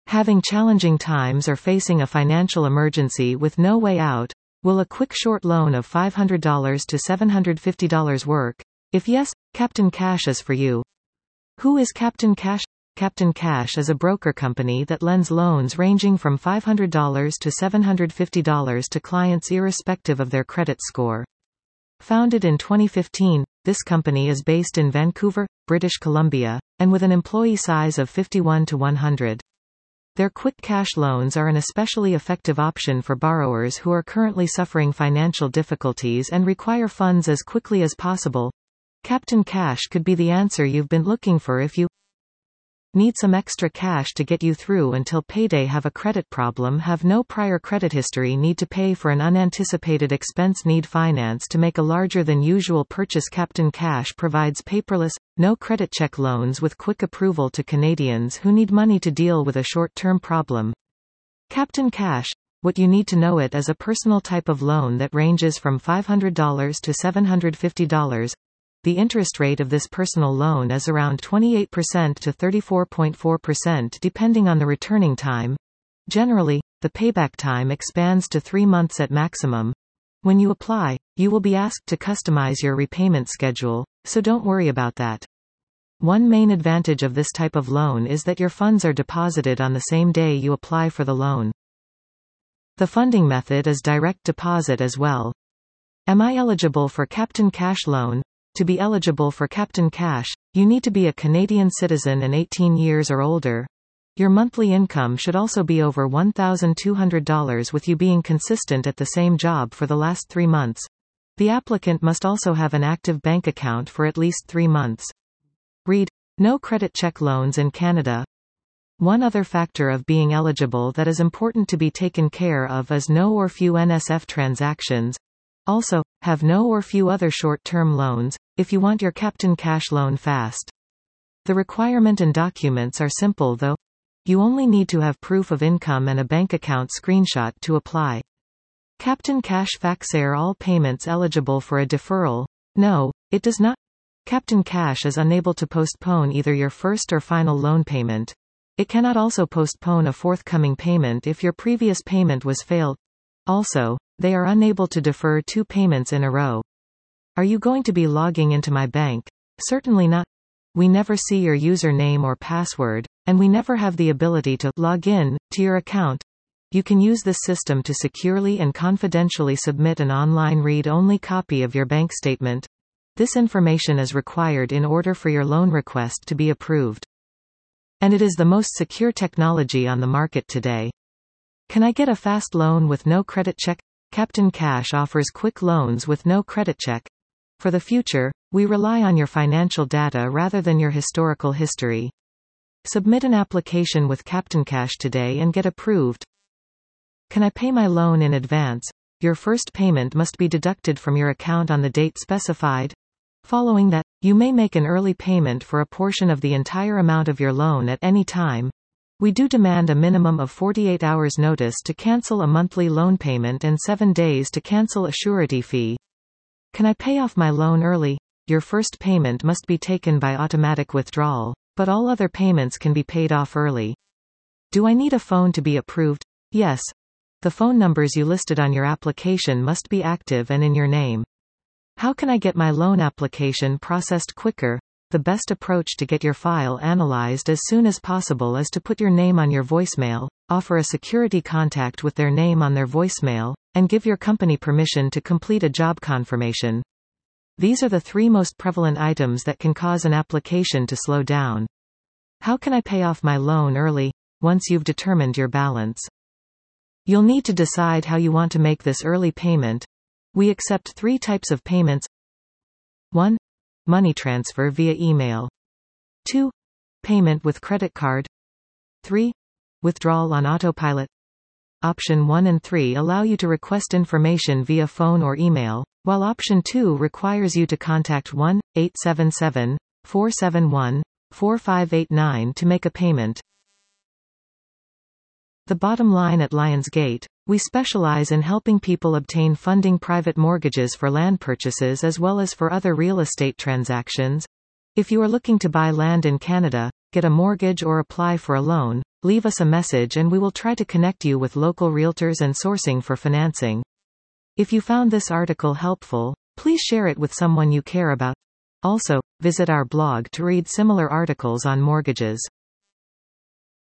Having challenging times or facing a financial emergency with no way out? Will a quick short loan of $500 to $750 work? If yes, Captain Cash is for you. Who is Captain Cash? Captain Cash is a broker company that lends loans ranging from $500 to $750 to clients irrespective of their credit score. Founded in 2015, this company is based in Vancouver, British Columbia, and with an employee size of 51 to 100. Their quick cash loans are an especially effective option for borrowers who are currently suffering financial difficulties and require funds as quickly as possible. Captain Cash could be the answer you've been looking for if you need some extra cash to get you through until payday, have a credit problem, have no prior credit history, need to pay for an unanticipated expense, need finance to make a larger than usual purchase. Captain Cash provides paperless, no credit check loans with quick approval to Canadians who need money to deal with a short-term problem. Captain Cash, what you need to know: it is a personal type of loan that ranges from $500 to $750. The interest rate of this personal loan is around 28% to 34.4% depending on the returning time. Generally, the payback time expands to 3 months at maximum. When you apply, you will be asked to customize your repayment schedule, so don't worry about that. One main advantage of this type of loan is that your funds are deposited on the same day you apply for the loan. The funding method is direct deposit as well. Am I eligible for Captain Cash loan? To be eligible for Captain Cash, you need to be a Canadian citizen and 18 years or older. Your monthly income should also be over $1,200 with you being consistent at the same job for the last 3 months. The applicant must also have an active bank account for at least 3 months. Read, no credit check loans in Canada. One other factor of being eligible that is important to be taken care of is no or few NSF transactions. Also, have no or few other short-term loans, if you want your Captain Cash loan fast. The requirement and documents are simple though. You only need to have proof of income and a bank account screenshot to apply. Captain Cash facts: are all payments eligible for a deferral? No, it does not. Captain Cash is unable to postpone either your first or final loan payment. It cannot also postpone a forthcoming payment if your previous payment was failed. Also, they are unable to defer 2 payments in a row. Are you going to be logging into my bank? Certainly not. We never see your username or password, and we never have the ability to log in to your account. You can use this system to securely and confidentially submit an online read-only copy of your bank statement. This information is required in order for your loan request to be approved. And it is the most secure technology on the market today. Can I get a fast loan with no credit check? Captain Cash offers quick loans with no credit check. For the future, we rely on your financial data rather than your historical history. Submit an application with Captain Cash today and get approved. Can I pay my loan in advance? Your first payment must be deducted from your account on the date specified. Following that, you may make an early payment for a portion of the entire amount of your loan at any time. We do demand a minimum of 48 hours notice to cancel a monthly loan payment and 7 days to cancel a surety fee. Can I pay off my loan early? Your first payment must be taken by automatic withdrawal, but all other payments can be paid off early. Do I need a phone to be approved? Yes. The phone numbers you listed on your application must be active and in your name. How can I get my loan application processed quicker? The best approach to get your file analyzed as soon as possible is to put your name on your voicemail, offer a security contact with their name on their voicemail, and give your company permission to complete a job confirmation. These are the 3 most prevalent items that can cause an application to slow down. How can I pay off my loan early? Once you've determined your balance, you'll need to decide how you want to make this early payment. We accept 3 types of payments. 1. Money transfer via email. 2. Payment with credit card. 3. Withdrawal on autopilot. Option 1 and 3 allow you to request information via phone or email, while option 2 requires you to contact 1-877-471-4589 to make a payment. The bottom line: at Lionsgate, we specialize in helping people obtain funding private mortgages for land purchases as well as for other real estate transactions. If you are looking to buy land in Canada, get a mortgage or apply for a loan, leave us a message and we will try to connect you with local realtors and sourcing for financing. If you found this article helpful, please share it with someone you care about. Also, visit our blog to read similar articles on mortgages.